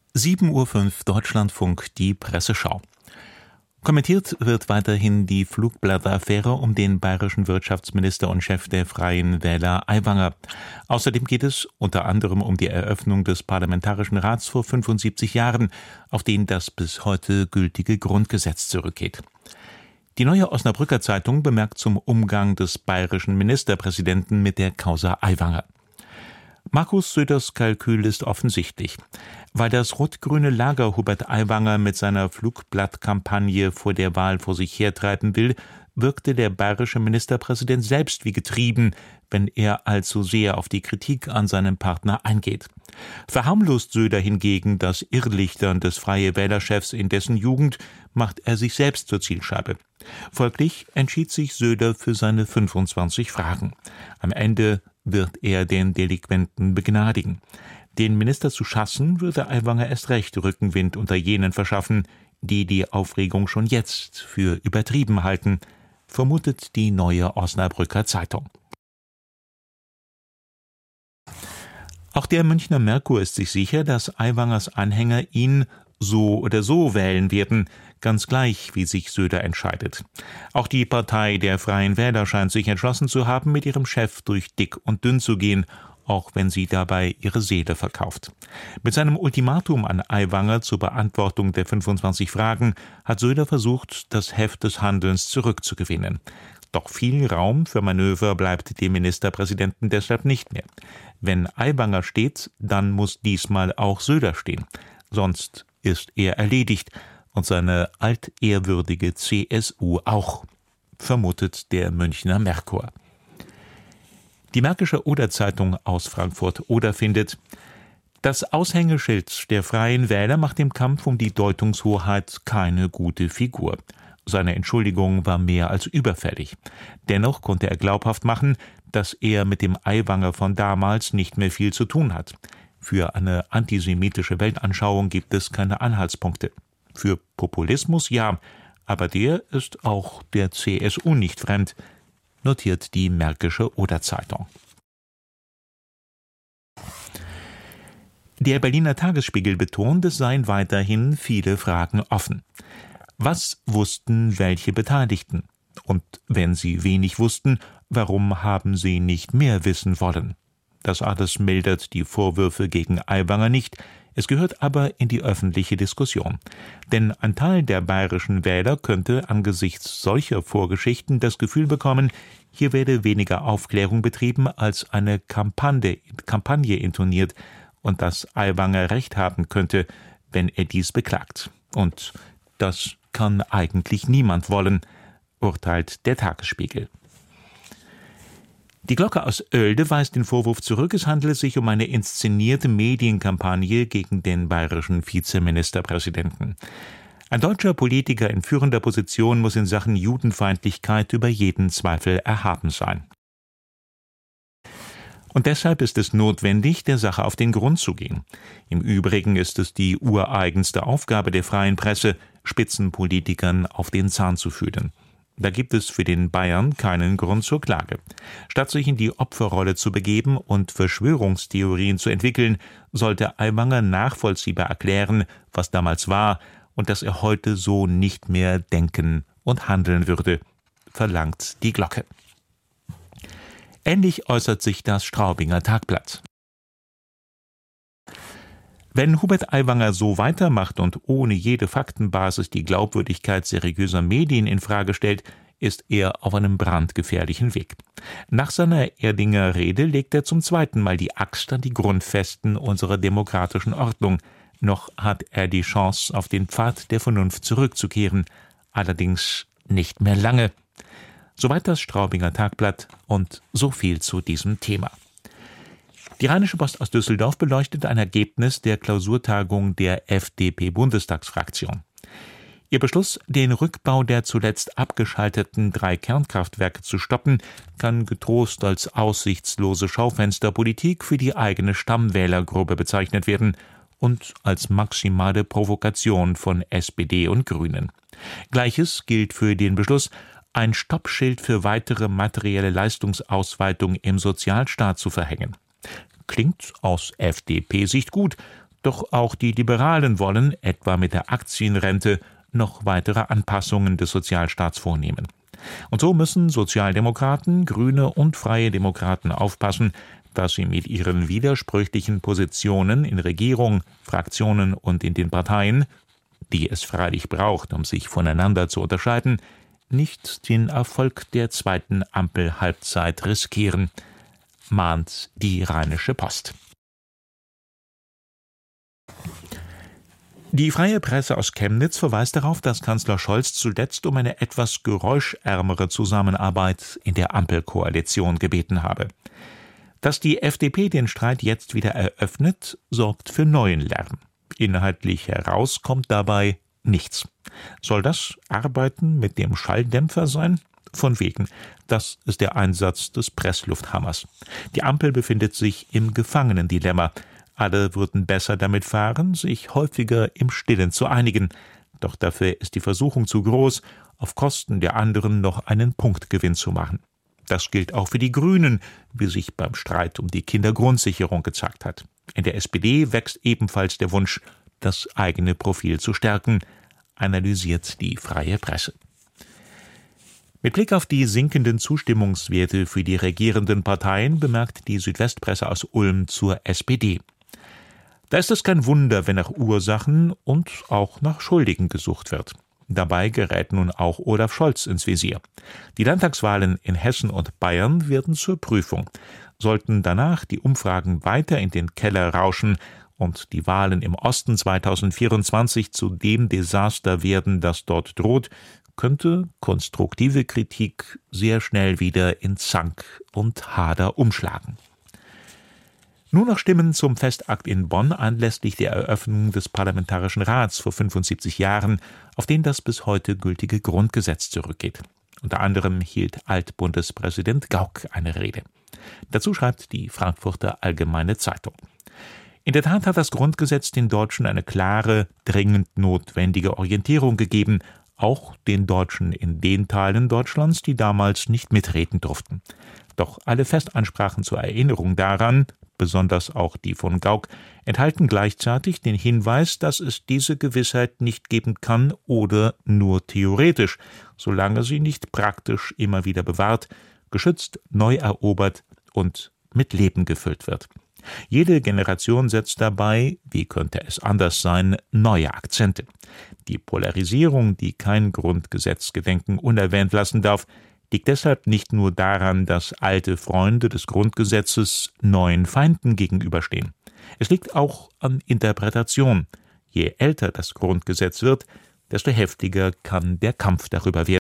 7:05 Uhr Deutschlandfunk, die Presseschau. Kommentiert wird weiterhin die Flugblattaffäre um den bayerischen Wirtschaftsminister und Chef der Freien Wähler Aiwanger. Außerdem geht es unter anderem um die Eröffnung des Parlamentarischen Rats vor 75 Jahren, auf den das bis heute gültige Grundgesetz zurückgeht. Die Neue Osnabrücker Zeitung bemerkt zum Umgang des bayerischen Ministerpräsidenten mit der Causa Aiwanger. Markus Söders Kalkül ist offensichtlich. Weil das rot-grüne Lager Hubert Aiwanger mit seiner Flugblattkampagne vor der Wahl vor sich hertreiben will, wirkte der bayerische Ministerpräsident selbst wie getrieben, wenn er allzu sehr auf die Kritik an seinem Partner eingeht. Verharmlost Söder hingegen das Irrlichtern des Freie Wählerchefs in dessen Jugend, macht er sich selbst zur Zielscheibe. Folglich entschied sich Söder für seine 25 Fragen. Am Ende wird er den Delinquenten begnadigen. Den Minister zu schassen, würde Aiwanger erst recht Rückenwind unter jenen verschaffen, die die Aufregung schon jetzt für übertrieben halten, vermutet die Neue Osnabrücker Zeitung. Auch der Münchner Merkur ist sich sicher, dass Aiwangers Anhänger ihn so oder so wählen werden, ganz gleich, wie sich Söder entscheidet. Auch die Partei der Freien Wähler scheint sich entschlossen zu haben, mit ihrem Chef durch dick und dünn zu gehen, auch wenn sie dabei ihre Seele verkauft. Mit seinem Ultimatum an Aiwanger zur Beantwortung der 25 Fragen hat Söder versucht, das Heft des Handelns zurückzugewinnen. Doch viel Raum für Manöver bleibt dem Ministerpräsidenten deshalb nicht mehr. Wenn Aiwanger steht, dann muss diesmal auch Söder stehen. Sonst ist er erledigt und seine altehrwürdige CSU auch, vermutet der Münchner Merkur. Die Märkische Oder-Zeitung aus Frankfurt-Oder findet: Das Aushängeschild der Freien Wähler macht im Kampf um die Deutungshoheit keine gute Figur. Seine Entschuldigung war mehr als überfällig. Dennoch konnte er glaubhaft machen, dass er mit dem Aiwanger von damals nicht mehr viel zu tun hat. Für eine antisemitische Weltanschauung gibt es keine Anhaltspunkte. Für Populismus ja, aber der ist auch der CSU nicht fremd, notiert die Märkische Oder-Zeitung. Der Berliner Tagesspiegel betont, es seien weiterhin viele Fragen offen. Was wussten welche Beteiligten? Und wenn sie wenig wussten, warum haben sie nicht mehr wissen wollen? Das alles mildert die Vorwürfe gegen Aiwanger nicht, es gehört aber in die öffentliche Diskussion. Denn ein Teil der bayerischen Wähler könnte angesichts solcher Vorgeschichten das Gefühl bekommen, hier werde weniger Aufklärung betrieben als eine Kampagne intoniert und dass Aiwanger recht haben könnte, wenn er dies beklagt. Und das kann eigentlich niemand wollen, urteilt der Tagesspiegel. Die Glocke aus Oelde weist den Vorwurf zurück, es handele sich um eine inszenierte Medienkampagne gegen den bayerischen Vizeministerpräsidenten. Ein deutscher Politiker in führender Position muss in Sachen Judenfeindlichkeit über jeden Zweifel erhaben sein. Und deshalb ist es notwendig, der Sache auf den Grund zu gehen. Im Übrigen ist es die ureigenste Aufgabe der freien Presse, Spitzenpolitikern auf den Zahn zu fühlen. Da gibt es für den Bayern keinen Grund zur Klage. Statt sich in die Opferrolle zu begeben und Verschwörungstheorien zu entwickeln, sollte Aiwanger nachvollziehbar erklären, was damals war und dass er heute so nicht mehr denken und handeln würde, verlangt die Glocke. Ähnlich äußert sich das Straubinger Tagblatt. Wenn Hubert Aiwanger so weitermacht und ohne jede Faktenbasis die Glaubwürdigkeit seriöser Medien in Frage stellt, ist er auf einem brandgefährlichen Weg. Nach seiner Erdinger Rede legt er zum zweiten Mal die Axt an die Grundfesten unserer demokratischen Ordnung. Noch hat er die Chance, auf den Pfad der Vernunft zurückzukehren. Allerdings nicht mehr lange. Soweit das Straubinger Tagblatt und so viel zu diesem Thema. Die Rheinische Post aus Düsseldorf beleuchtet ein Ergebnis der Klausurtagung der FDP-Bundestagsfraktion. Ihr Beschluss, den Rückbau der zuletzt abgeschalteten 3 Kernkraftwerke zu stoppen, kann getrost als aussichtslose Schaufensterpolitik für die eigene Stammwählergruppe bezeichnet werden und als maximale Provokation von SPD und Grünen. Gleiches gilt für den Beschluss, ein Stoppschild für weitere materielle Leistungsausweitung im Sozialstaat zu verhängen. Klingt aus FDP-Sicht gut, Doch auch die Liberalen wollen, etwa mit der Aktienrente, noch weitere Anpassungen des Sozialstaats vornehmen. Und so müssen Sozialdemokraten, Grüne und Freie Demokraten aufpassen, dass sie mit ihren widersprüchlichen Positionen in Regierung, Fraktionen und in den Parteien, die es freilich braucht, um sich voneinander zu unterscheiden, nicht den Erfolg der zweiten Ampelhalbzeit riskieren, mahnt die Rheinische Post. Die Freie Presse aus Chemnitz verweist darauf, dass Kanzler Scholz zuletzt um eine etwas geräuschärmere Zusammenarbeit in der Ampelkoalition gebeten habe. Dass die FDP den Streit jetzt wieder eröffnet, sorgt für neuen Lärm. Inhaltlich heraus kommt dabei nichts. Soll das Arbeiten mit dem Schalldämpfer sein? Von wegen. Das ist der Einsatz des Presslufthammers. Die Ampel befindet sich im Gefangenendilemma. Alle würden besser damit fahren, sich häufiger im Stillen zu einigen. Doch dafür ist die Versuchung zu groß, auf Kosten der anderen noch einen Punktgewinn zu machen. Das gilt auch für die Grünen, wie sich beim Streit um die Kindergrundsicherung gezeigt hat. In der SPD wächst ebenfalls der Wunsch, das eigene Profil zu stärken, analysiert die Freie Presse. Mit Blick auf die sinkenden Zustimmungswerte für die regierenden Parteien bemerkt die Südwestpresse aus Ulm zur SPD. Da ist es kein Wunder, wenn nach Ursachen und auch nach Schuldigen gesucht wird. Dabei gerät nun auch Olaf Scholz ins Visier. Die Landtagswahlen in Hessen und Bayern werden zur Prüfung. Sollten danach die Umfragen weiter in den Keller rauschen und die Wahlen im Osten 2024 zu dem Desaster werden, das dort droht, könnte konstruktive Kritik sehr schnell wieder in Zank und Hader umschlagen. Nur noch Stimmen zum Festakt in Bonn anlässlich der Eröffnung des Parlamentarischen Rats vor 75 Jahren, auf den das bis heute gültige Grundgesetz zurückgeht. Unter anderem hielt Altbundespräsident Gauck eine Rede. Dazu schreibt die Frankfurter Allgemeine Zeitung. In der Tat hat das Grundgesetz den Deutschen eine klare, dringend notwendige Orientierung gegeben, auch den Deutschen in den Teilen Deutschlands, die damals nicht mitreden durften. Doch alle Festansprachen zur Erinnerung daran, besonders auch die von Gauck, enthalten gleichzeitig den Hinweis, dass es diese Gewissheit nicht geben kann oder nur theoretisch, solange sie nicht praktisch immer wieder bewahrt, geschützt, neu erobert und mit Leben gefüllt wird. Jede Generation setzt dabei, wie könnte es anders sein, neue Akzente. Die Polarisierung, die kein Grundgesetzgedenken unerwähnt lassen darf, liegt deshalb nicht nur daran, dass alte Freunde des Grundgesetzes neuen Feinden gegenüberstehen. Es liegt auch an Interpretation. Je älter das Grundgesetz wird, desto heftiger kann der Kampf darüber werden.